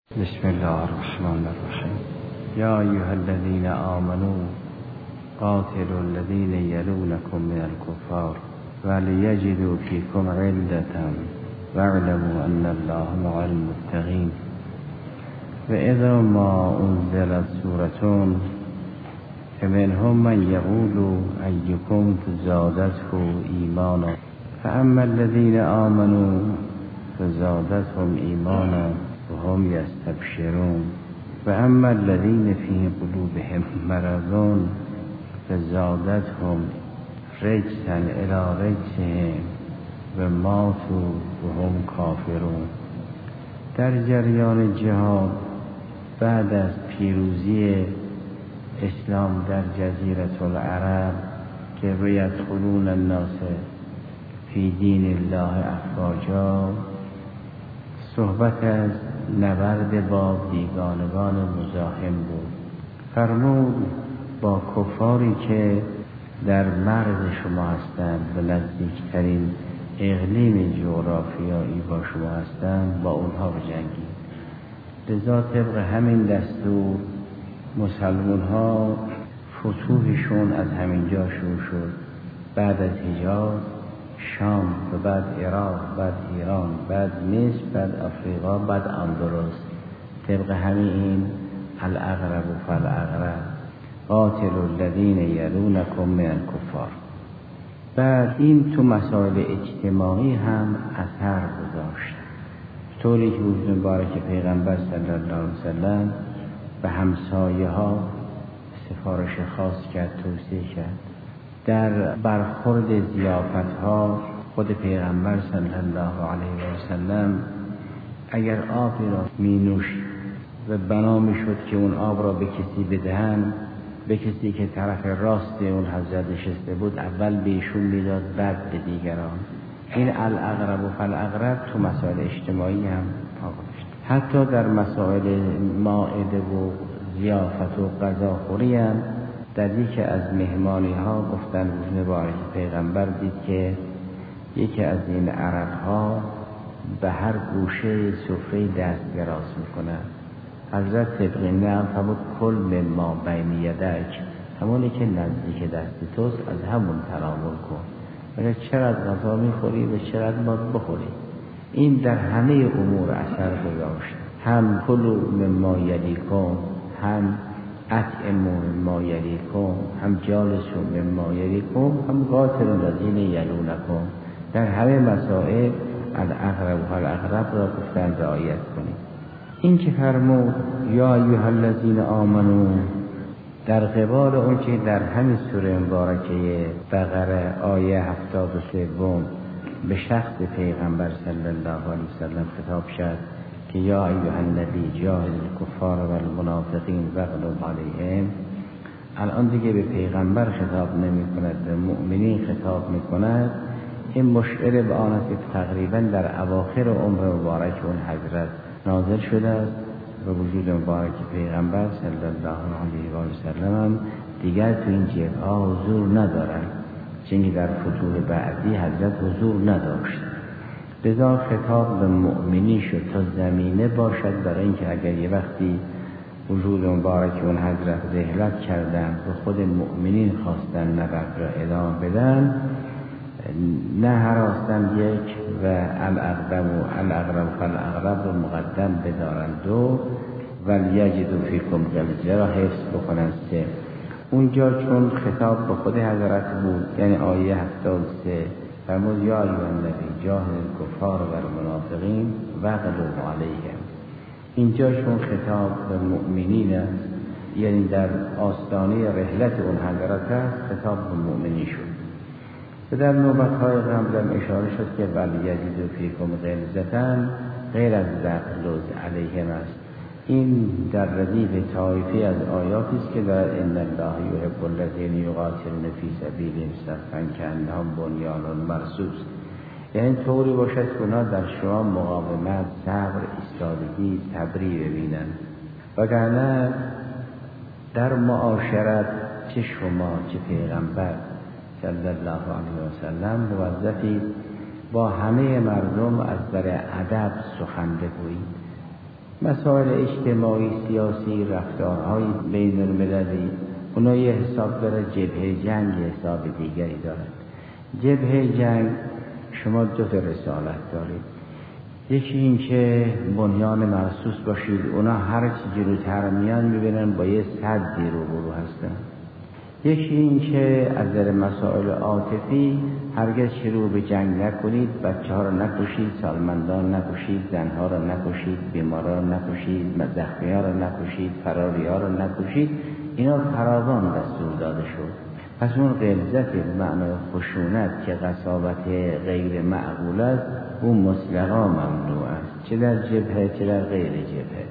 بسم الله الرحمن الرحیم. یا ایها الذین آمنوا قاتلوا الذین یلونکم من الکفار ولیجدوا فیکم غلظة واعلموا ان الله مع المتقین. و اذا ما انزلت سورة فمنهم من یقول ایکم زادته ایمانا فاما الذین آمنوا فزادتهم ایمانا وهم یستبشرون و اما الذین فی قلوبهم مرض فزادتهم رجسا الی رجسهم و ماتوا وهم کافرون. در جریان جهاد بعد از پیروزی اسلام در جزیره العرب که یدخلون الناس فی دین الله افواجا، صحبت از نبرد با بیگانگان مزاحم بود. فرمود با کفاری که در مرز شما هستند و نزدیکترین اقلیم جغرافیایی با شما هستند با اونها بجنگید. لذا طبق همین دستور مسلمان ها فتوحشون از همین جا شروع شد. بعد از حجاز شام و بعد عراق، بعد ایران، بعد مصر، بعد افریقا، بعد اندلس. طبق همین الاغرب و فالاغرب قاتلوا الذین یلونکم من الکفار. بعد این تو مسائل اجتماعی هم اثر گذاشت، طوری که وجود مبارک پیغمبر صلی الله علیه وسلم به همسایه ها سفارش خاص کرد، توصیه کرد. در برخورد ضیافت ها خود پیغمبر صلی الله علیه و سلم اگر آبی را می نوشید و بنا می شد که اون آب را به کسی بدهند، به کسی که طرف راست اون حضرت نشسته بود اول به ایشون میداد، بعد به دیگران. این الاغرب و فالاغرب تو مسائل اجتماعی هم آغاز. حتی در مسائل مائده و ضیافت و غذاخوری هم در یکی از مهمانی ها گفتن روز مبارک پیغمبر دید که یکی از این عرب ها به هر گوشه سفره دست دراز میکنه. حضرت طبق نعم فرمود کل مما بین یدک، همونی که نزدیک دست توست از همون تناول کن. اگر چقدر غذا میخوری و چقدر باید بخوری. این در همه امور اثر گذاشت. هم کلوا مما یلیکم، هم اطعموا مما یلیکم، هم جالسوا مما یلیکم، هم قاتلوا الذین یلونکم. در همه مسائل الاغرب و فالاغرب را گفتن رعایت کنید. این که فرمود یا ایها الذین آمنو در قبال اون که در همین سوره مبارکه بقره آیه 73 به شخص پیغمبر صلی الله علیه وسلم خطاب شد که یا ایها النبی جاهد الکفار و المنافقین واغلظ علیهم. الان دیگه به پیغمبر خطاب نمی کند، به مؤمنین خطاب می کند. این مشعر به آن است که تقریبا در اواخر عمر مبارک اون حضرت نازل شده است و وجود مبارک پیغمبر صلی الله علیه و سلم هم دیگر تو این جبهه حضور ندارد، چون در فتوح بعدی حضرت حضور نداشت. لذا خطاب به مؤمنی شد تا زمینه باشد برای اینکه اگر یه وقتی وجود مبارک اون حضرت رحلت کردن و خود مؤمنین خواستن نبرد را ادامه بدن، نه هراستن یک و الاغرب فالاغرب رو مقدم بدارن، دو ولیجدوا فیکم غلظة را حفظ بکنن، سه. اونجا چون خطاب به خود حضرت بود، یعنی آیه 73 فرمود یا ایها النبی جاهد الکفار و المنافقین واغلظ علیهم. اینجا چون خطاب به مؤمنین است، یعنی در آستانه رحلت اون حضرت است، خطاب به مؤمنین شد. و در نوبت‌های قبل هم اشاره شد که ولیجدوا فیکم غلظة غیر از واغلظ علیهم است. این در ردیف طایفی از آیاتی است که در ان الله یحب الذین یقاتلون فی سبیله صفا کانهم بنیان مرصوص، یعنی طوری باشد که اونا در شما مقاومت، صبر، ایستادگی، صبری ببینند. وگرنه در معاشرت چه شما چه پیغمبر صلی الله علیه و سلم موظفید با همه مردم از در ادب سخن بگویید. مسائل اجتماعی، سیاسی، رفتارهای بین المللی، اونا یه حساب داره، جبهه جنگ یه حساب دیگری داره. جبهه جنگ شما دو تا رسالت دارید، یکی این که بنیان مرصوص باشید، اونا هر چی جلوتر میان میبینن با یه سدی روبرو هستن. یکی این که از نظر مسائل عاطفی هرگز شروع به جنگ نکنید، بچه ها رو نکشید، سالمندان نکشید، زنها رو نکشید، بیماران رو نکشید، زخمی ها رو نکشید، فراری ها رو نکشید. اینا فراوان دستور داده شد. پس اون غلظت به معنای خشونت که قساوت غیر معقول است، اون مطلقا ممنوع است، چه در جبهه چه در غیر جبهه.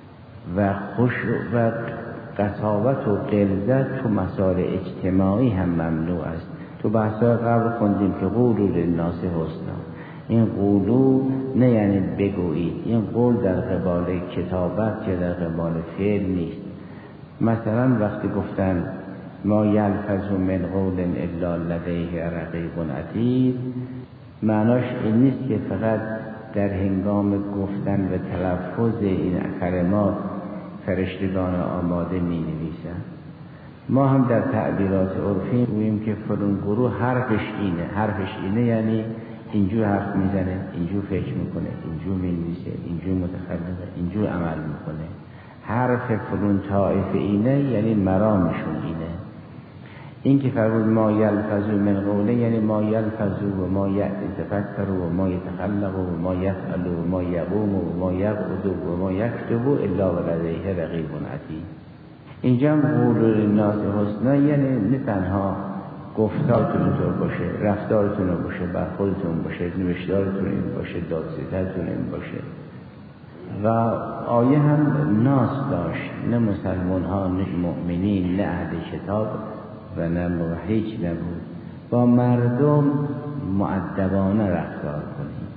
و قساوت و غلظت تو مسائل اجتماعی هم ممنوع است. تو بحث‌های قبل خوندیم که قولوا للناس حسنا. این قولو نه یعنی بگویید، این قول در قبال کتابت یا در قبال فعل نیست. مثلا وقتی گفتن ما یلفظ من قول الا لدیه رقیب عتید، معناش این نیست که فقط در هنگام گفتن و تلفظ این کلمات فرشتگان آماده می نویسن. ما هم در تعبیرات عرفی گوییم که فلان گروه حرفش اینه یعنی اینجور حرف میزنه، اینجور فکر میکنه، اینجور می نویسه، اینجور متخلقه، اینجور عمل میکنه. حرف فلان طائفه اینه یعنی مرامشون اینه. این که فرمود ما یلفظ من قوله یعنی ما یلفظ و ما یتفکر و ما یتخلق و ما یفعل و ما یقوم و ما یقعد و ما یکتب الا ولدیه رقیب عتید. اینجا هم قول للناس حسنا یعنی نه تنها گفتارتون اینطور باشه، رفتارتون باشه، برخوردتون باشه، نوشتارتون این باشه، دادسترتون این باشه. و آیه هم ناس داشت، نه مسلمان ها، نه مؤمنین، نه اهل کتاب و نه هیچ نبود. با مردم مؤدبانه رفتار کنیم.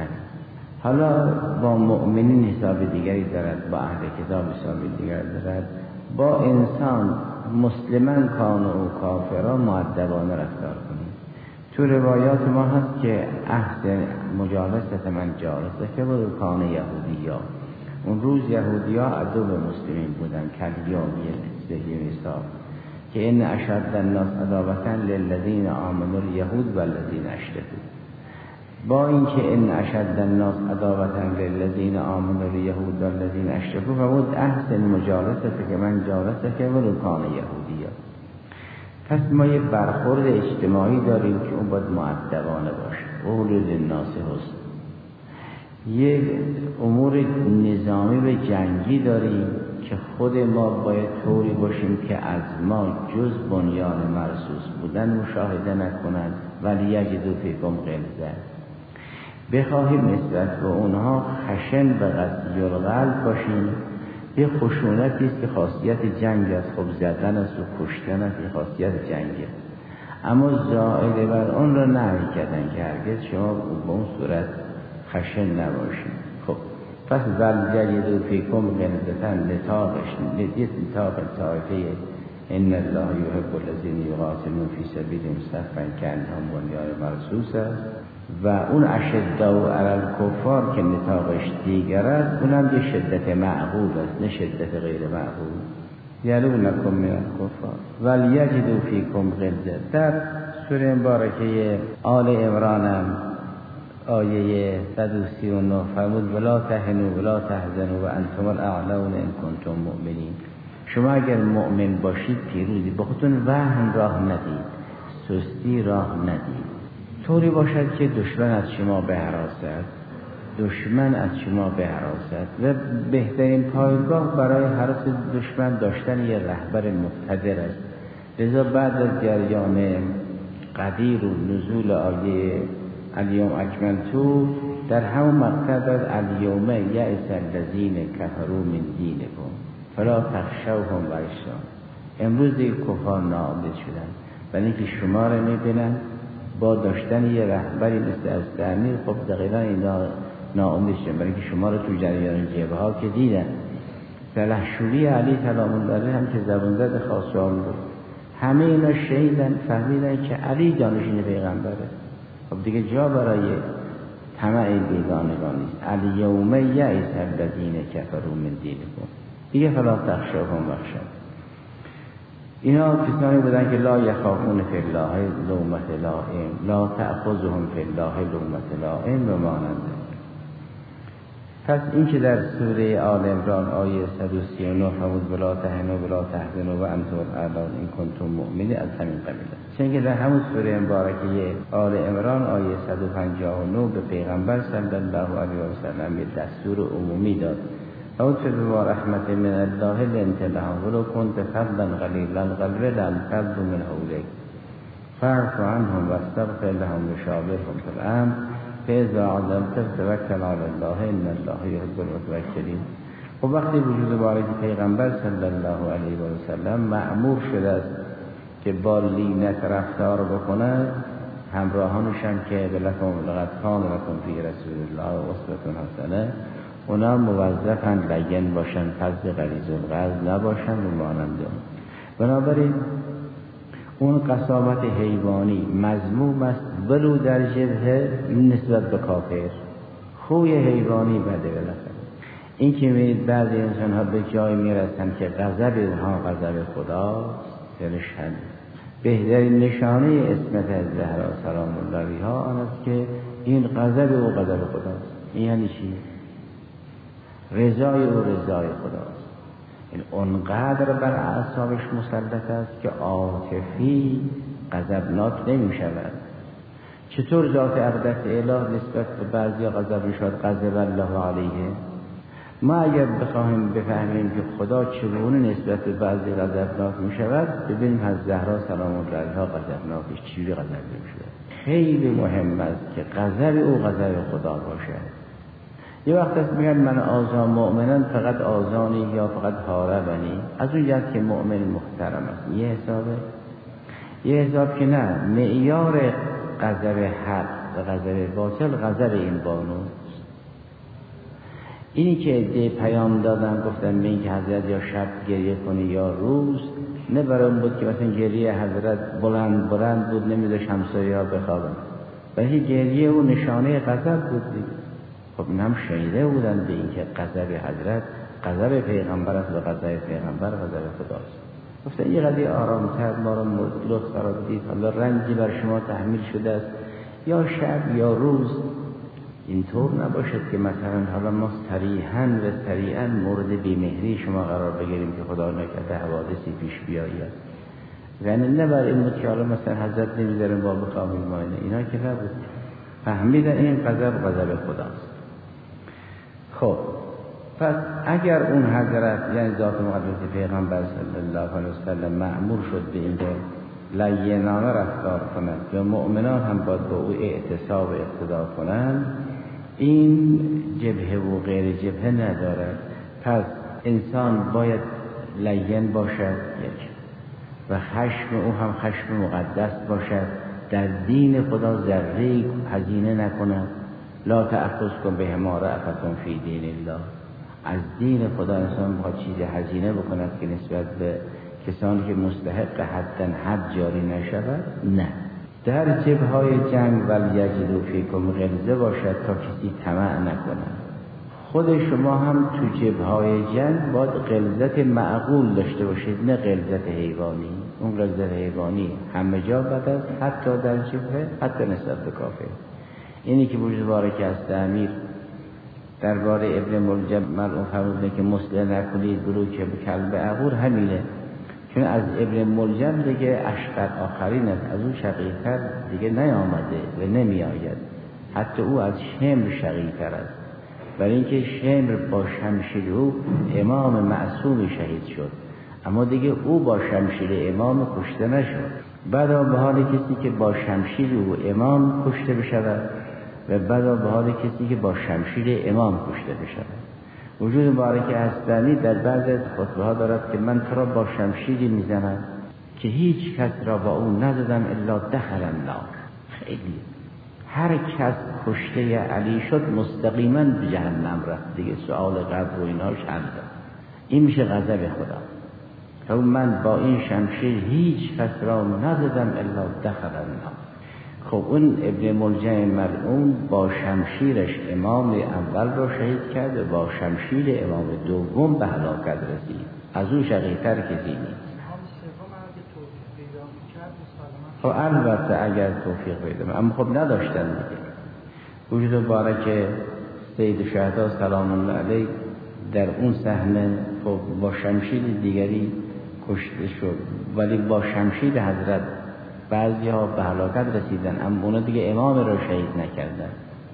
حالا با مؤمنین حساب دیگری دارد، با اهل کتاب حساب دیگری دارد. با انسان مسلمان کان و کافران مؤدبانه رفتار کنیم. تو روایات ما هست که احسن مجالست من جالسه که بود کان یهودیا. اون روز یهودیا عدو مسلمین بودن، کلیامی ذهی حساب که ان اشد الناس عداوة للذین آمنوا الیهود والذین اشرکوا. با اینکه ان اشد الناس عداوة للذین آمنوا الیهود والذین اشرکوا فرمود احسن مجالسه که من جالسه که ولو کان یهودیا. پس ما یه برخورد اجتماعی داریم که اون باید مؤدبانه باشه. قول للناس حسن. یه امور نظامی به جنگی داریم که خود ما باید طوری باشیم که از ما جز بنیان مرصوص بودن مشاهده نکنند، ولی یجدوا فیکم غلظة. بخواهیم نسبت به اونها خشن و قسوی القلب باشیم. یه خشونتی است که خاصیت جنگ است، خب زدن است و کشتن است، این خاصیت جنگه. اما زائد بر اون را نهی کردن که هرگز شما به اون صورت خشن نباشید. خب پس یجدوا فیکم غلظة نطاقش ندیت نطاق طائفه ان الله یحب الذین یقاتلون فی سبیله صفا کانهم بنیان مرصوص است. و اون اشداء علی الکفار که نطاقش دیگر است، اونم یه شدت معقول است نه شدت غیر معقول. یلونکم من الکفار ولیجدوا فیکم غلظة. در سوره مبارکه آل عمران هم آیه 139 فرمود ولا تهنوا ولا تحزنوا وانتم الاعلون ان کنتم مؤمنین. شما اگر مؤمن باشید پیروزی، به خودتون وهن راه ندید، سستی راه ندید. طوری باشد که دشمن از شما بهراست و بهترین پایگاه برای حراس دشمن داشتن یه رهبر مقتدر است. لذا بعد از جریان قدیر و نزول آیه الیوم اکملت در همون مقطع داد الیوم یئس الذین کفروا من دینکم فلا تخشوهم واخشون. امروز دیگه کفار ناامید شدن، ولی اینکه شما رو میبینن با داشتن یه رهبری مثل از تعمیر، خب دقیقا اینا ناامید شدن، برای اینکه شما رو تو جریان جبهه ها که دیدن. سلحشوری علی سلام الله هم که زبان زد خاصان بود، همه اینا شهیدن، فهمیدن که علی جانشین پیغمبره. خب دیگه جا برای طمع بیگانگان نیست. الیوم یئس الذین کفروا من دینکم دیگه فلا تخشوهم واخشون. اینا کسانی بودن که لا یخافون فی الله لومة لائم لا تأخذهم فی الله لومة لائم و مانند. پس این که در سوره آل عمران آیه 139 فرمود ولا تهنوا ولا تحزنوا وانتم الاعلون ان کنتم مؤمنین از همین قبیل است. چون که در همون سوره مبارکه آل عمران آیه 159 به پیغمبر صلی الله علیه و سلم یه دستور عمومی داد. اوصف بما رحمت من الله لنت لهم ولو كنت فظا غلیظ القلب لانفضوا من حولك فاعف عنهم واستغفر لهم وشاورهم في الامر فاذا عزمت فتوکل علی الله ان الله یحب المتوکلین. و وقتی وجود بارک پیغمبر صلی الله علیه و سلم مأمور شده است که با لینت رفتار بکنه، همراهانش هم که لقد کان لکم فی رسول الله اسوة حسنه، اونا موظفن لین باشن، فظ غلیظ القلب نباشن و مانند. بنابراین اون قسامت حیوانی مذموم است ولو در جبهه نسبت به کافر. خوی حیوانی بده بالاخره. این که می‌بینید بعضی انسان ها به جای میرسن که غضب اونها غضب خداست، دلشن. بهترین نشانه اسمت از زهرا سلام الله علیها آن است که این غضب او غضب خداست. این یعنی چی؟ رضای او رضای خداست. این اونقدر بر اعصابش مسلط است که عاطفی غضبناک نمی شود. چطور ذات اقدس اله نسبت به بعضی غضب شد غضب الله علیه؟ ما اگر بخواهیم بفهمیم که خدا چگونه نسبت به بعضی غضبناک می شود، ببینیم از زهرا سلام الله علیها غضبناکش چجوری غضب می شود. خیلی مهم است که غضب او غضب خدا باشد. یه وقت است میگن من آزان مؤمنان فقط آزانی یا فقط حاربنی، از اون جهت که مؤمن محترم است. یه حسابه، یه حساب که نه، معیار غضب حق و غضب باطل غضب این بانوست. اینی که ده پیام دادن گفتن به این که حضرت یا شب گریه کنی یا روز، نه برای اون بود که مثلا گریه حضرت بلند بلند بود نمیذاش همسایه‌ها بخوابن، بلکه گریه او نشانه غضب بود دیگه. خب اینم شنیده بودن به این که غضب حضرت غضب پیغمبر است و غضب پیغمبر غضب خداست. گفتن یه قضیه آرامتر ما رو لطف قرار بدید، حالا رنجی بر شما تحمیل شده است یا شب یا روز، اینطور نباشد که مثلا حالا ما سریعا مورد بیمهری شما قرار بگیریم که خدا نکرده حوادثی پیش بیاید. یعنی نه برای این بود که حالا مثلا حضرت نمیذاریم با بخواهیم ماینه، اینا که نبود. فهمیدن این غضب خداست. خب پس اگر اون حضرت یعنی ذات مقدس پیغمبر صلی الله علیه وسلم مأمور شد به این که لینانه رفتار کنند و مؤمنان هم باید با او اعتصاب و اقتدا کنند، این جبهه و غیر جبهه ندارد. پس انسان باید لین باشد یک، و خشم او هم خشم مقدس باشد، در دین خدا ذره هزینه نکند. لا تأخذکم بهما رأفة فی دین الله. از دین خدا انسان باید چیز هزینه بکند که نسبت به کسانی که مستحق حد جاری نشود، نه. در جبههای جنگ ولیجدوا فیکم غلظه باشد تا کسی طمع نکند. خود شما هم تو جبههای جنگ باید غلظت معقول داشته باشید، نه غلظت حیوانی. اون غلظت حیوانی همه جا بد است، حتی در جبهه، حتی نسبت به کافر. اینی که وجود بارک است امیر درباره ابن ملجم ملعون فرموده که مسلم نکنید برو که به کلب عقور، همینه. چون از ابن ملجم دیگه اشقر آخرین است، از اون شقیق‌تر دیگه نیامده و نمی آید. حتی او از شمر شقیق‌تر است، برای اینکه شمر با شمشیر او امام معصومی شهید شد، اما دیگه او با شمشیر امام کشته نشد. بعدا به حال کسی که با شمشیر او امام کشته بشود و بعدا به حال کسی که با شمشیر امام کشته بشود. وجود مبارک اسدانی در بعض از خطبه ها دارد که من تو را با شمشیری میزنم که هیچ کس را با اون نزدم الا دخل النار. خیلی هر کس کشته علی شد مستقیما به جهنم رفت دیگه، سؤال قبر و ایناش هم داد. این میشه غضب خدا. تو من با این شمشیر هیچ کس را نزدم الا دخل النار. خب اون ابن ملجم ملعون با شمشیرش امام اول رو شهید کرد و با شمشیر امام دوم به هلاکت رسید. از اون شقی‌تر کسی نیست. خب البته اگر توفیق پیدا، اما خب نداشتن دیگه. وجود مبارک سید شهدا سلام الله علیه در اون صحنه خب با شمشیر دیگری کشته شد، ولی با شمشیر حضرت بعضی ها به هلاکت رسیدن، اما اونا دیگه امام را شهید نکردن.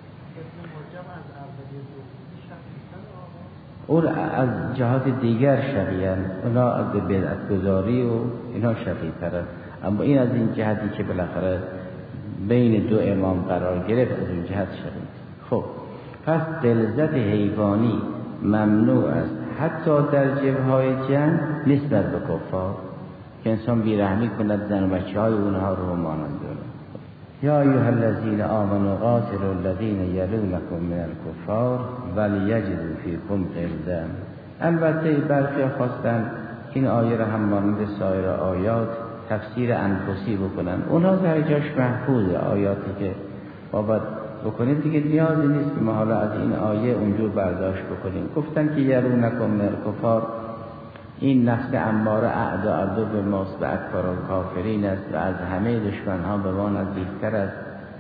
اون از جهات دیگر شقیان، اونا از بدعت گذاری و اینا شقی ترن، اما این از این جهتی که بالاخره بین دو امام قرار گرفت از اون جهت شقی. خب پس دلزد حیوانی ممنوع است حتی در جبهه‌های جنگ نسبت به کفار که انسان بیرحمی کند زن و بچه‌های اونها رو مانند یا ایها الذین آمنوا قاتلوا الذین یلونکم من الکفار ولیجدوا فیکم غلظة. البته برخی خواستن این آیه را هم مانند سایر آیات تفسیر انفسی بکنن، اونها در جاش محفوظه. آیاتی که بابت بکنیم دیگه نیازی نیست که ما حالا از این آیه اونجور برداشت بکنیم. گفتن که یلونکم من الکفار، این نفس اماره اعدا به ماست و اکبر کافرین است و از همه دشمن ها به ما نزدیکتر است.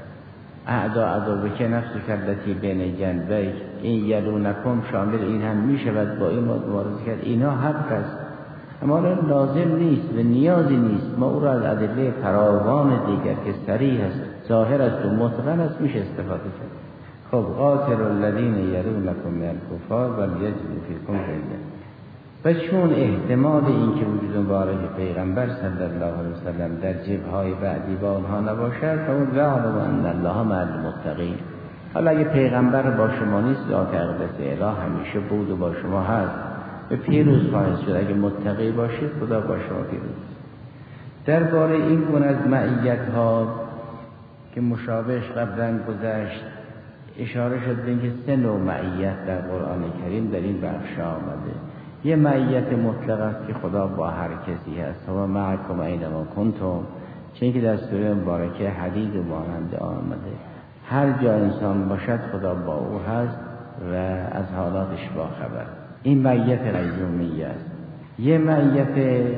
اعدا که نفس کلتی بین جنبیک، این یلونکم شامل این هم می شود، با این مبارزه کرد. اینا حق است اما لازم نیست و نیازی نیست. ما او را از ادله فراوان دیگر که صریح است، ظاهر است و متقن است میشه استفاده کرد. خب قاتلوا الذین یلونکم من الکفار ولیجدوا فیکم غلظة. و چون احتمال این که وجود مبارک پیغمبر صلی الله علیه وسلم در جبهه‌های بعدی با آنها نباشد، فاون یعلم ان الله مع المتقین. حالا اگه پیغمبر با شما نیست، ذات اقدس اله همیشه بود و با شما هست و پیروز خواهد شد. اگه متقی باشید خدا با شما پیروز. درباره این گونه از معیت‌ها که مشابهش قبلا گذشت اشاره شد به اینکه 3 نوع معیت در قرآن کریم در این بخش آمده. یه معیت مطلق است که خدا با هر کسی هست و معکم اینما کنتم، چون که در سوره مبارکه حدید و مانند آمده. هر جا انسان باشد خدا با او هست و از حالاتش با خبر. این معیت قیومیه است. یه معیت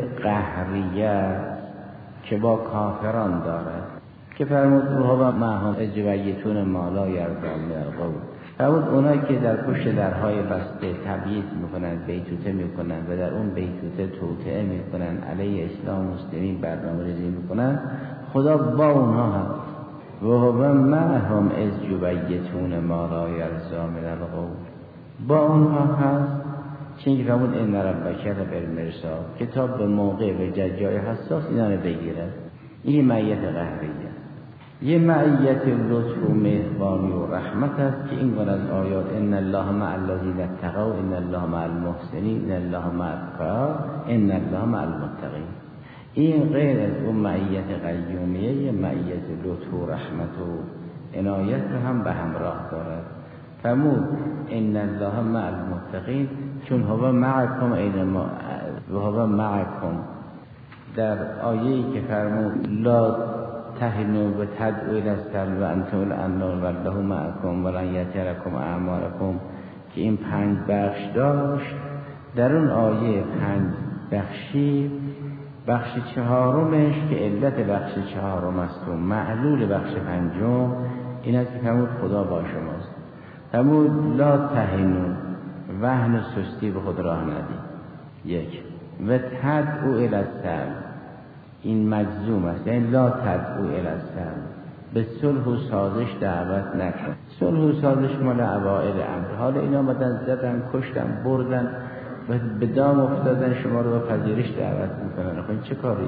قهریه که با کافران دارد که فرمود و معهم اجویتون مالا یرضا من القول. فرمود اونایی که در پشت درهای بسته تبییض میکنن، بیتوته میکنن و در اون بیتوته توطئه میکنن، علیه اسلام مسلمین برنامه ریزی میکنن، خدا با اونها هست. و هو معهم اجویتون مالا یرضا من القول. با اونها هست چون که فرمود ان ربک بالمرصاد، کتاب به موقع و جای حساس اینا رو بگیره. این معیت قهریه. یه معیت لطف و مهربانی و رحمت است که این از آیات ان الله مع الذین اتقوا ان الله مع المحسنین ان الله مع الاتقوا ان الله مع المتقین. این غیر از اون معیت قیومیه، یه معیت لطف و رحمت و عنایت رو هم به همراه دارد. فرمود ان الله مع المتقین چون هو معکم اینما و هو معکم. در آیه‌ای که فرمود لا تهنوا و تدعوا الی السلم و انتم الاعلون والله معکم ولن یترکم اعمالکم که این 5 بخش داشت. در اون آیه 5 بخشی، بخش 4مش که علت بخش 4 است و معلول بخش 5 این است که فرمود خدا با شماست. فرمود لا تهنوا، وهن و سستی به خود راه ندید. 1 و تدعوا الی السلم، این مجزوم است، یعنی لا تدعوا الی السلم، به صلح و سازش دعوت نکن. صلح و سازش مال اوائل امر. حالا اینا آمدن زدن، کشتن، بردن و به دام افتادن، شما رو به پذیرش دعوت میکنن. خب این چه کاری؟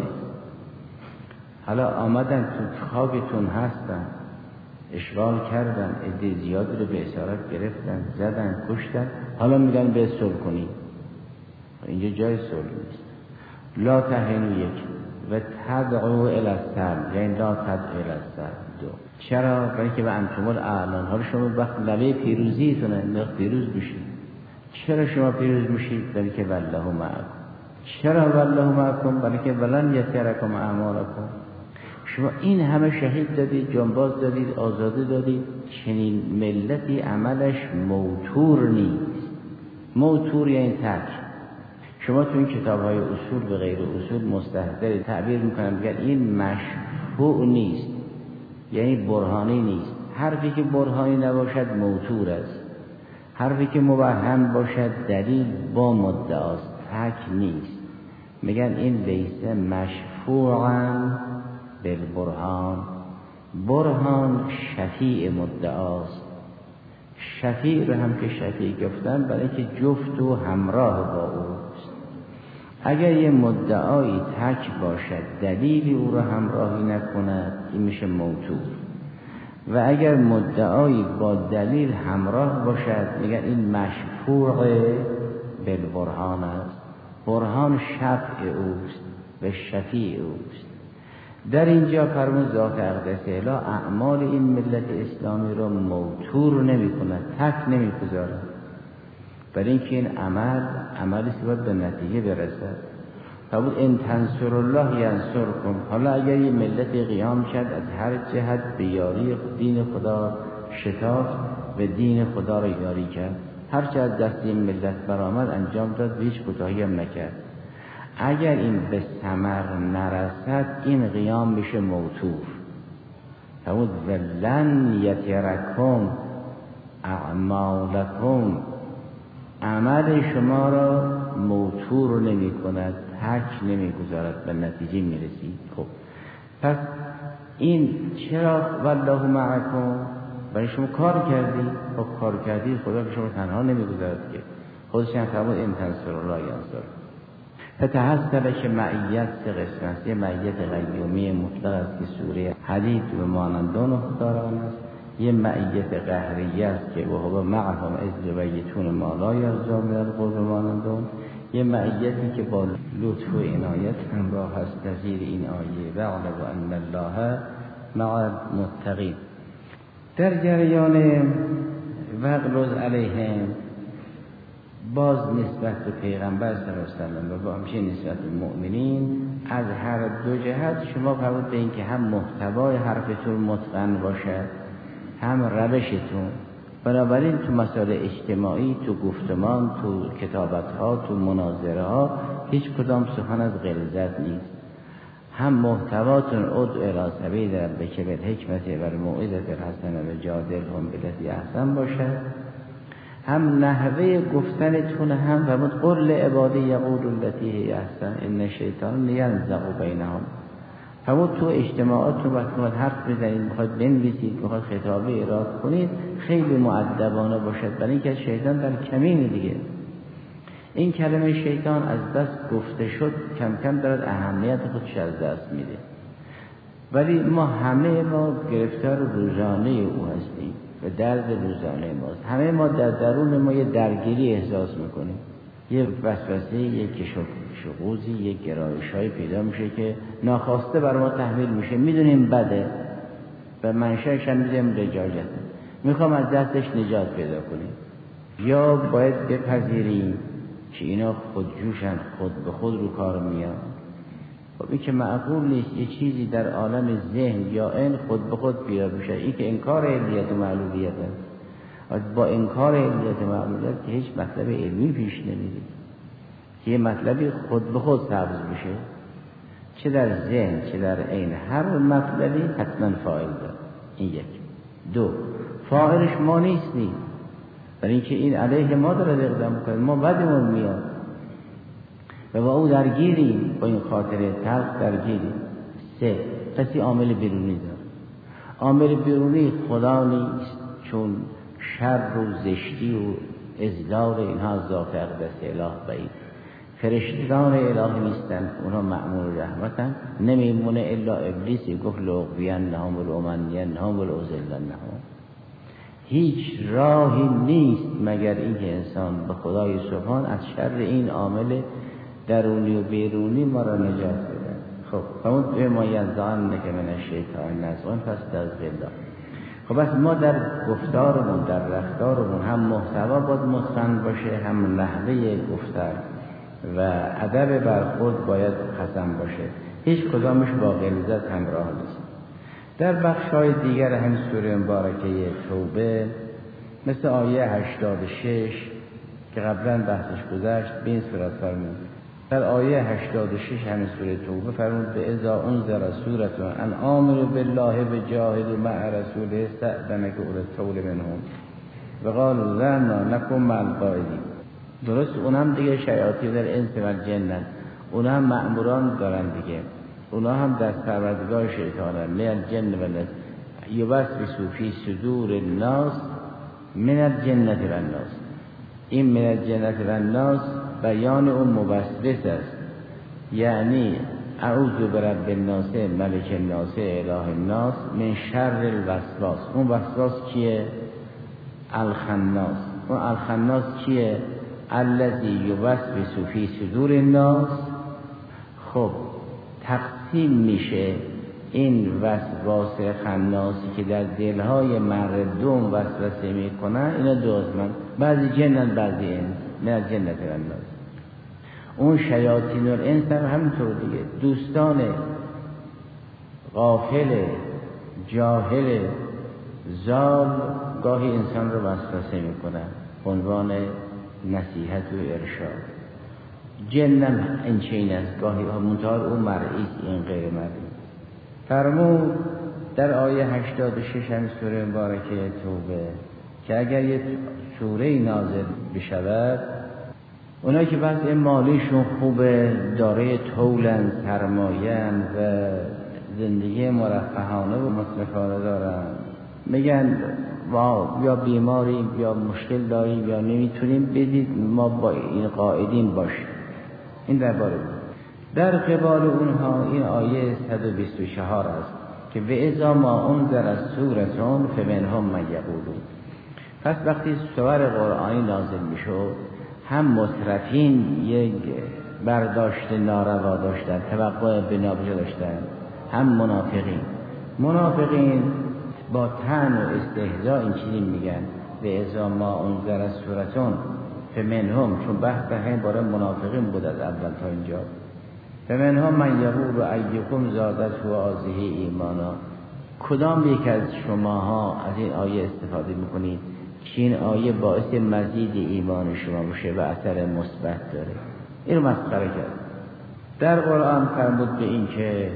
حالا آمدن تو خوابتون هستن، اشغال کردن، عده زیادی رو به اسارت گرفتن، زدن، کشتن، حالا میگن به صلح کنید. اینجا جای صلح نیست. لا تهنوا 1 و تدعوا الی السلم، یعنی لا تدعوا الی السلم 2. چرا؟ برای که به انتم الاعلان، حالا شما وقت لبه پیروزیتونه، پیروز بشید. چرا شما پیروز میشید؟ برای که والله معکم. چرا والله معکم؟ برای که ولن یترکم اعمالکم، شما این همه شهید دادید، جانباز دادید، آزاده دادید، چنین ملتی عملش موتور نیست. موتور یعنی ترک. شما تو این کتاب‌های اصول به غیر اصول مستحضر تعبیر میکنن، میگن این مشفوع نیست، یعنی برهانی نیست. حرفی که برهانی نباشد موتور است، حرفی که مبهم باشد دلیل با مدعاست، تک نیست. میگن این لیسه مشفوعا بالبرهان. برهان شفیع مدعاست. شفیع رو هم که شفیع گفتن برای که جفت و همراه با اوست. اگر یه مدعایی تک باشد دلیلی او را همراهی نکند این میشه موتور، و اگر مدعایی با دلیل همراه باشد میگن این مشفوع بالبرهان است. برهان شفع اوست و شفیع اوست. در اینجا فرمود ذات اقدس اله اعمال این ملت اسلامی را موتور نمی کند، تک نمی گذارد، برای اینکه این عملی باید به نتیجه برسد. فرمود ان تنصر الله ینصرکم. حالا اگر یه ملت قیام کرد از هر جهت به یاری دین خدا شتافت و دین خدا را یاری کرد، هر چه از دست این ملت برآمد انجام داد، هیچ کوتاهی هم نکرد. اگر این به ثمر نرسد این قیام میشه موتور. فرمود ولن یترکم اعمالکم. عمل شما را موتور نمی کند، تک نمی گذارد، به نتیجه می رسید. خب پس این چرا والله معکم؟ برای شما کار کردی. خب کار کردی، خدا که شما تنها نمی گذارد که. خودش هم فرمود این تنصر الله ینصر. فتحصل که معیت سه قسم است. یه معیت قیومی مطلق است که سوره حدید و مانندان خداران است. یه معیت قهریه است که وهو معهم اذ یبیتون ما لا یرضی من القول مانندان. یه معیتی که با لطف و عنایت همراه است نظیر این آیه واعلم ان الله مع المتقین. در جریان واغلظ علیهم باز نسبت به پیغمبر صلی الله علیه و سلم و با همچنین نسبت به مؤمنین از هر دو جهت شما فرمود به این که هم محتوای حرفتون متقن باشد هم روشتون. بنابراین تو مسائل اجتماعی، تو گفتمان، تو کتابت‌ها، تو مناظره هیچ کدام سخن از غلظت نیست. هم محتواتون ادع الی سبیل ربک بالحکمت والموعظة الحسنة وجادلهم بالتي احسن باشد، هم نحوه گفتنتون هم فرمود قل لعبادی یقولوا التي هی احسن ان الشیطان ینزغ بینهم. فرمود تو اجتماعاتون وقتی حرف بزنید، میخواید بنویسید، میخواید خطابه ایراد کنید، خیلی مؤدبانه باشد، برای اینکه شیطان در کمین دیگه. این کلمه شیطان از دست گفته شد کم کم دارد اهمیت خودش از دست میده، ولی ما همه گرفتار روزانه او هستیم و درد روزانه ماست. همه ما در درون ما یه درگیری احساس میکنیم، یه وسوسه، یه کشوقوزی، یه گرایش‌های پیدا میشه که ناخواسته بر ما تحمیل میشه. میدونیم بده و منشأش هم میدونیم لجاجته، میخوام از دستش نجات پیدا کنیم. یا باید بپذیریم که اینا خودجوشن، خود به خود رو کار میان. خب این که معقول نیست یه چیزی در عالم ذهن یا این خود به خود پیدا بشه. این که انکار علیت و معلولیت است. با انکار علیت و معلولیت که هیچ مطلب علمی پیش نمیره، که یه مطلبی خود به خود سبز بشه، چه در ذهن چه در عین، هر مطلبی حتما فاعل داره. این یک. دو، فاعلش ما نیستیم، برای اینکه این علیه ما داره اقدام میکنه، ما بدمون میاد و با او درگیریم، با این خاطره تلخ درگیریم. سه، کسی عامل بیرونی داره. عامل بیرونی خدا نیست، چون شر و زشتی و اذلال اینها از ذات اقدس اله بعید. فرشتگان الهی نیستن، اونها مأمور رحمتن. نمیمونه الا ابلیسی گفت لأغوینهم ولأمنینهم ولأضلنهم. هیچ راهی نیست مگر اینکه انسان به خدای سبحان از شر این عامل درونی و بیرونی ما را نجات بده. خب فرمود به ما یزدان که من الشیطان نزغن فاستعذ. خب بس ما در گفتارمون، در رفتارمون هم محتوا باید متقن باشه، هم نحوه گفتار و ادب برخورد باید حسن باشه. هیچ کدامش با غلظت همراه نیست. در بخش‌های دیگر همین سوره مبارکه توبه مثل آیه 86 که قبلا بحثش گذشت به این صورت فرمود. در آیه 86 همین سوره توبه فرمود به اذا انذر سوره ان آمنوا بالله وجاهدوا مع رسوله استأذنك اولو الطول منهم وقالوا ذرنا نکن مع القاعدین. درست اونم دیگه شیاطین در انس و جن، اونها هم مأموران دارن دیگه، اونها هم دست پروردگار شیطانن. من الجن و الناس یوسوس فی صدور الناس من الجنة و الناس. این من الجنة و الناس بیان اون موسوس است، یعنی اعوذ برب الناس ملک الناس اله الناس من شر الوسواس. اون وسواس کیه؟ الخناس. اون الخناس کیه؟ الذی یوسوس فی صدور الناس. خب تقسیم میشه این وسواس خناسی که در دلهای مردم وسوسه میکنن، اینا دو قسمن، بعضی جنن بعضی انس، من از جنت و الناس. اون شیاطین الانس هم همینطور دیگه، دوستان غافل جاهل زال گاهی انسان رو وسوسه میکنن به عنوان نصیحت و ارشاد. جنم انچین است، گاهی منتها اون مرئی این غیر مرئی. فرمود در آیه 86 هم سوره مبارکه توبه که اگر یه سوره نازل بشود، اونایی که وضع مالیشون خوبه، دارای طولن، سرمایه‌اند و زندگی مرفهانه و مصرفانه دارن، میگن یا بیماریم یا مشکل داریم یا نمیتونیم، بدید ما با این قاعدین باشیم. این درباره بود. در قبال اونها این آیه 124 است که و اذا ما انذر سورة فمنهم من یقولون. پس وقتی سور قرآنی نازل میشد، هم مترفین یک برداشت ناروا داشتن، توقع بنابجا داشتن، هم منافقین با طعن و استهزاء این چیزی میگن و اذا ما انذر سورة فمنهم، چون بحث همین باره منافقین بود از اول تا اینجا. فمنهم من یقول ایکم زادته هذه ایمانا. کدام یک از شماها از این آیه استفاده میکنید که این آیه باعث مزید ایمان شما بشه و اثر مثبت داره؟ این رو مسخره کرد. در قرآن فرمود به این که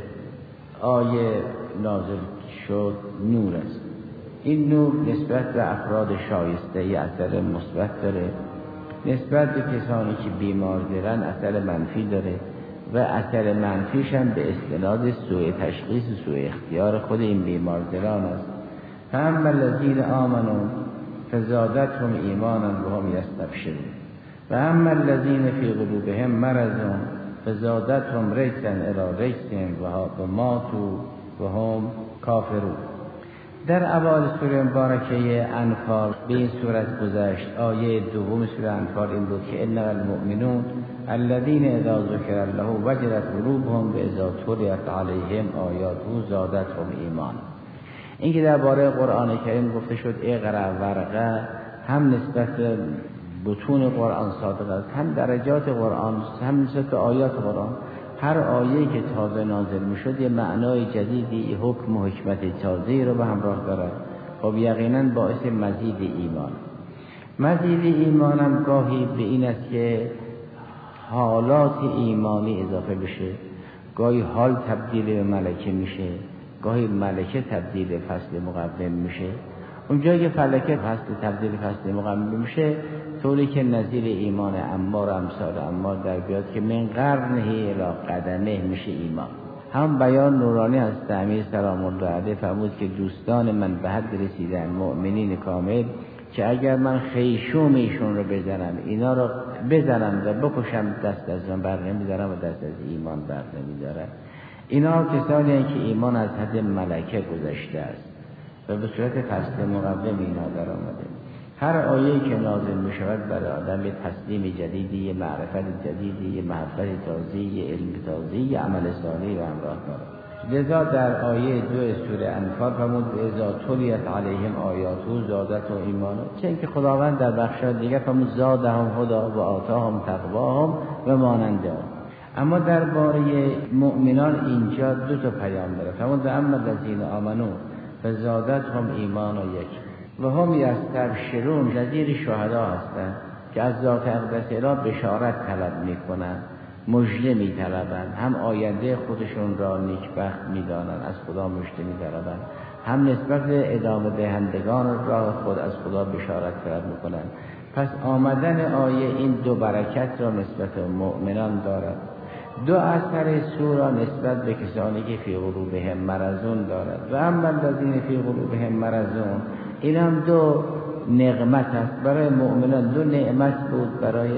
آیه نازل شد نور است. این نور نسبت به افراد شایسته ی اثر مثبت داره، نسبت به کسانی که بیمار دارن اثر منفی داره و اثر منفیش هم به استناد سوء تشخیص و سوء اختیار خود این بیمارداران است. فاما الذین آمنوا فزادتهم ایمانا و هم یستبشرون و اما الذین فی قلوبهم مرض فزادتهم رجسا الی رجسهم و ماتوا و هم کافرون. در اول سوره مبارکه انفال به این صورت گذشت. آیه دوم سوره انفال این بود که انما المؤمنون الذين اذا ذکر الله وجلت قلوبهم و اذا تليت عليهم آیاته زادتهم ایمان. این که درباره قرآن کریم گفته شد اقرأ ورقه، هم نسبت به بطون قرآن صادق است، هم درجات قرآن، هم نسبت به آیات قرآن. هر آیه‌ای که تازه نازل میشد یه معنای جدیدی، حکم و حکمت تازه‌ای رو به همراه دارد. خب یقینا باعث مزید ایمان. مزید ایمان هم گاهی به این است که حالات ایمانی اضافه بشه، گاهی حال تبدیل به ملکه میشه، گاهی ملکه تبدیل به فصل مقدم میشه. اونجا که فلکه فصل تبدیل فصل مقدم میشه، طوری که نظیر ایمان عمار و امثال عمار در بیاد که من قرنه الی قدمه میشه ایمان. هم بیان نورانی از امیر سلام الله علیه فرمود که دوستان من به حد رسیدن، مؤمنین کامل، که اگر من خیشوم ایشون رو بزنم، اینا رو بزنم و بکشم، دست از من بر نمیدارم و دست از ایمان بر نمیدارم. اینا کسانی هستند که ایمان از حد ملکه گذشته است و به صورت فصل مقدم اینا در آمده. هر آیه‌ای که نازل می شود برای آدم یه تسلیم جدیدی، یه معرفت جدیدی، یه محبت تازه‌ای، یه علم تازه‌ای، یه عمل صالحی و همراه دارد. لذا در آیه 2 سوره انفال فرمود اذا تلیت علیهم آیاته زادتهم ایمانا، چه اینکه خداوند در بخش دیگر فرمود زادهم هدی و آتاهم تقواهم و مانند آن. اما درباره مؤمنان اینجا دو تا پیام داره. فرمود اما الذین آمنو فزادتهم ایمانا یک و هم یستبشرون، نظیر شهدا هستند که از ذات اقدس اله بشارت طلب میکنن، مژده میطلبن، هم آینده خودشون را نیکبخت میدانن، از خدا مژده میطلبن، هم نسبت ادامه دهندگان راه خود از خدا بشارت طلب میکنن. پس آمدن آیه این دو برکت را نسبت مؤمنان دارد. دو اثر سورا نسبت به کسانی که فی قلوبهم مرضون دارد. و اما الذین فی قلوبهم مرضون، این هم دو نعمت است برای مؤمنان، دو نعمت بود، برای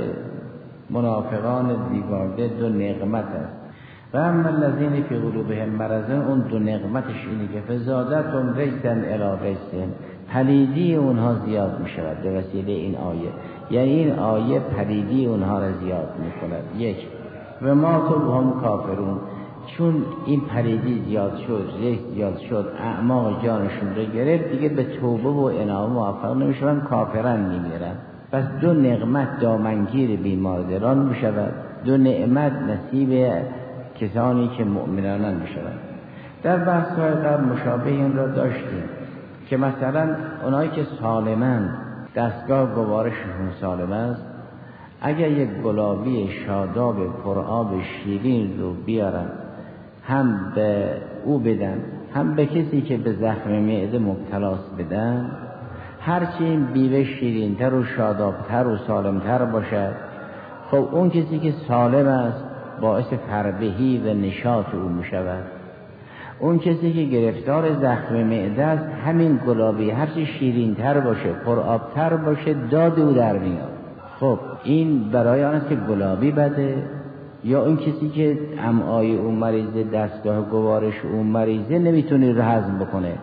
منافقان دیوارده دو نعمت است. و اما الذین فی قلوبهم مرضون، اون دو نعمتش اینه که فزادتهم رجسا الی رجسهم، پلیدی اونها زیاد می شود به وسیله این آیه. یعنی این آیه پلیدی اونها را زیاد می کند. یک و ما تو هم کافرون، چون این پلیدی زیاد شد، رجس زیاد شد، اعماق جانشون رو گرفت، دیگه به توبه و انابه موفق نمیشون، کافرن میمیرن. پس دو نعمت دامنگیر بیماردران می شود، دو نعمت نصیب کسانی که مؤمنانن می شود. در بحث‌های قبل مشابه این را داشتیم که مثلا اونایی که سالمن، دستگاه گوارششون سالم است، اگر یک گلابی شاداب پرآب شیرین رو بیارن، هم به او بدن، هم به کسی که به زخم معده مبتلاست بدن، هرچی این بیوه شیرین‌تر و شادابتر و سالمتر باشد، خب اون کسی که سالم است باعث فربهی و نشاط او میشود. اون کسی که گرفتار زخم معده است، همین گلابی هرچی شیرین‌تر باشه، پرآبتر باشه، داد او در میاد. خب این برای آن است که گلابی بده، یا اون کسی که امعای اون مریضه، دستگاه گوارش اون مریضه نمیتونه رو هضم بکنه،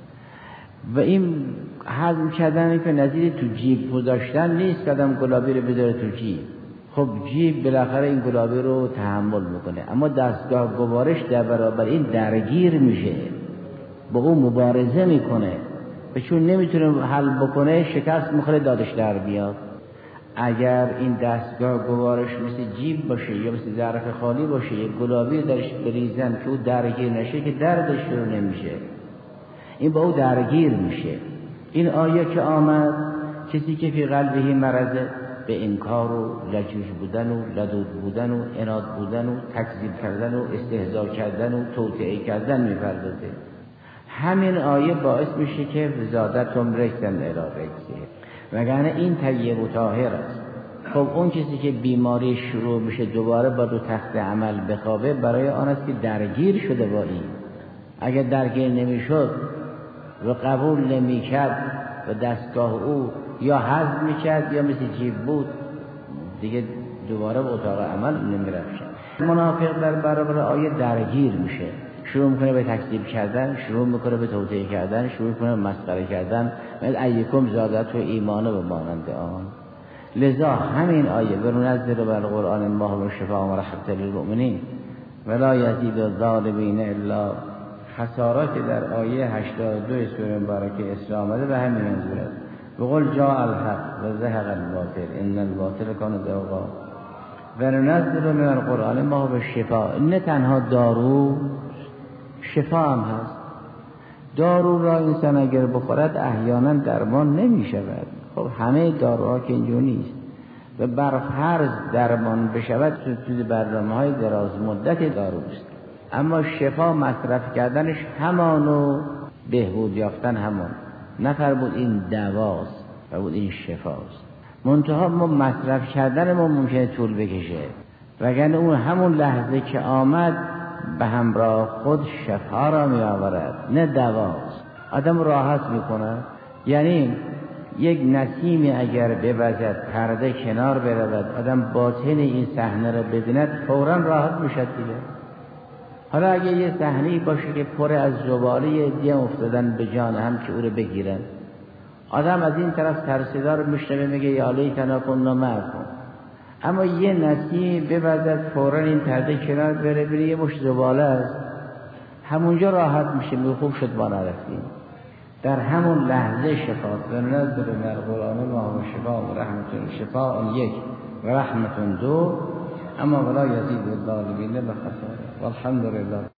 و این هضم کردن که نظیر تو جیب گذاشتن نیست که آدم گلابی رو بذاره تو جیب. خب جیب بالاخره این گلابی رو تحمل میکنه، اما دستگاه گوارش در برابر این درگیر میشه، با اون مبارزه میکنه و چون نمیتونه حل بکنه شکست میخوره، دادش در بیاد. اگر این دستگاه گوارش مثل جیب باشه یا مثل ظرف خالی باشه، یک گلابی درش بریزن که او درگیر نشه، که دردش رو نمیشه، این با او درگیر میشه. این آیه که آمد، کسی که فی قلبه مرضه، به انکار و لجوج بودن و لدود بودن و عناد بودن و تکذیب کردن و استهزا کردن و توطئه کردن میپردازه. همین آیه باعث میشه که زادتهم رجسا الی رجسهم، وگرنه این طیب و طاهر است. خب اون کسی که بیماری شروع میشه دوباره با دو تخت عمل بخوابه، برای آن است که درگیر شده با این. اگر درگیر نمیشد و قبول نمیکرد و دستگاه او یا هضم میکرد یا مثل جیب بود، دیگه دوباره به اتاق عمل نمیرفت. منافق در برابر آیه درگیر میشه، شروع میکنه به تکذیب کردن، شروع میکنه به توطئه کردن، شروع میکنه به مسخره کردن، مثل ایکم زادت و ایمانه به مانند آن. لذا همین آیه وننزل بالقرآن ما هو شفاء و رحمة للمؤمنین ولا یزید الظالمین الا خسارات که در آیه 82 سوره مبارکه اسلام آمده به همین منظور است. بقول جاء الحق و زهق الباطل ان الباطل کان زهوقا وننزل من القرآن ما هو شفاء. نه تنها دارو، شفا هم هست. دارو را انسان اگر بخورد احیانا درمان نمی شود. خب همه داروها که اینجور نیست و بر فرض درمان بشود تو برنامه‌های دراز مدت داروست، اما شفا مصرف کردنش همان و بهبود یافتن همان. نفرمود این دواست، فرمود این شفاست. منتها ما مصرف کردن ما ممکنه طول بکشه، وگرنه اون همون لحظه که آمد به همراه خود شفا را می آورد، نه دواست. آدم راحت میکنه. یعنی یک نسیمی اگر بوزد، پرده کنار برود، آدم باطن این صحنه را ببیند، فوراً راحت میشد دیگه. حالا اگه یه صحنه‌ای باشه که پر از زباله دیگه افتادن به جان هم که او رو بگیرن، آدم از این طرف ترسیدار میشنوه میگه یا لیتنا کنا معکم، اما یه نسیم بوزد فوراً این پرده کنار بره، بره یه مش زباله است، همونجا راحت میشه، میگه خوب شد ما نرفتیم. در همون لحظه شفاست. و نزل من القرآن ما هو شفاء و رحمة. شفاء یک و رحمة دو. اما ولا یزید الظالمین بخساره والحمد لله.